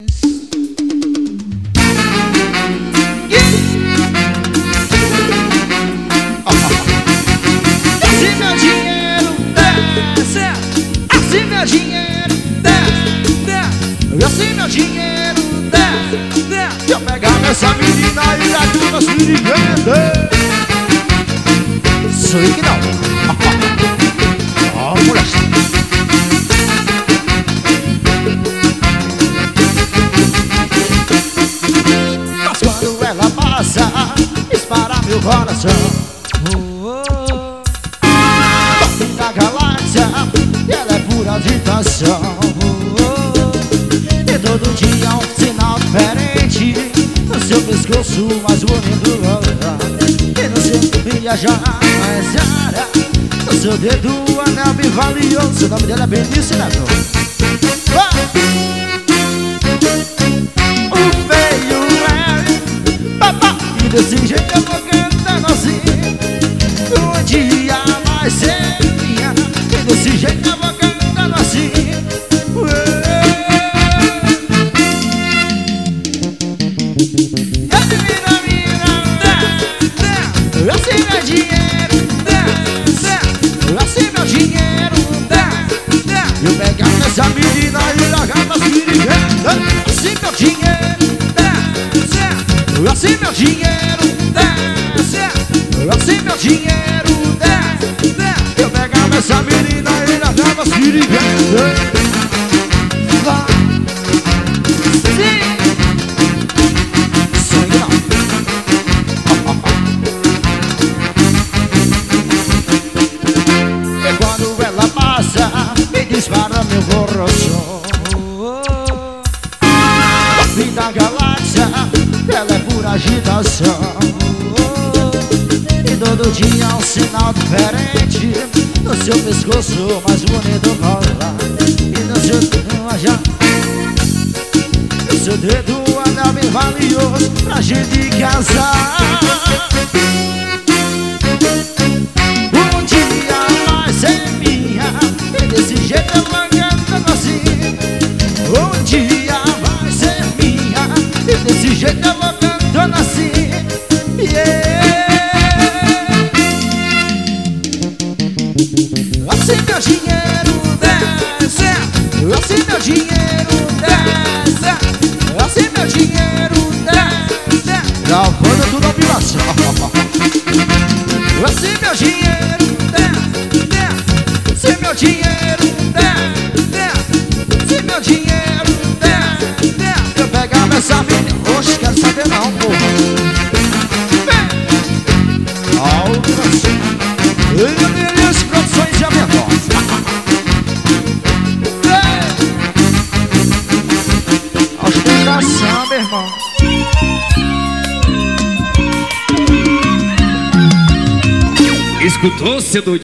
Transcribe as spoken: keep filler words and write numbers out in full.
Assim meu dinheiro desce, assim meu dinheiro desce, desce. Assim meu dinheiro desce, desce. Se eu pegar essa menina e levar nas piriguetas, sei que não. Ó, oh, moleque. Mas quando ela passa, dispara meu coração. Top da galáxia, ela é pura agitação. E todo dia um sinal diferente no seu pescoço mais bonito. E no seu viajar mais área, no seu dedo anel bem valioso. O nome dela é Benício Neto. O feio é papá, e desse jeito eu vou cantando assim. Um dia vai ser minha, e desse jeito eu vou cantando assim. Assim meu dinheiro desce, assim meu dinheiro desce. Eu pegar essa menina e largar nas piriguetas. Assim meu dinheiro desce, assim meu dinheiro desce, assim meu dinheiro desce. Eu pegar essa menina e largar nas piriguetas. Me dispara meu coração. Top da galáxia, ela é pura agitação. E todo dia um sinal diferente no seu pescoço mais bonito rola. E no seu dedo já, no seu dedo anel bem valioso pra gente casar. Um dia vai ser minha, desse jeito eu vou cantando assim. Um dia vai ser minha, e desse jeito eu vou cantando assim. Yeah. Assim meu dinheiro desce, assim meu dinheiro desce, assim meu dinheiro desce. Gravando tudo ao vivaço. Assim meu dinheiro desce, desce. Se meu dinheiro desce, se meu dinheiro desce, desce. Eu pegava essa menina, oxe, quero saber não, porra. Altas, eu mereço produções de amendosa. Ostentação, meu irmão. Escutou, cedo?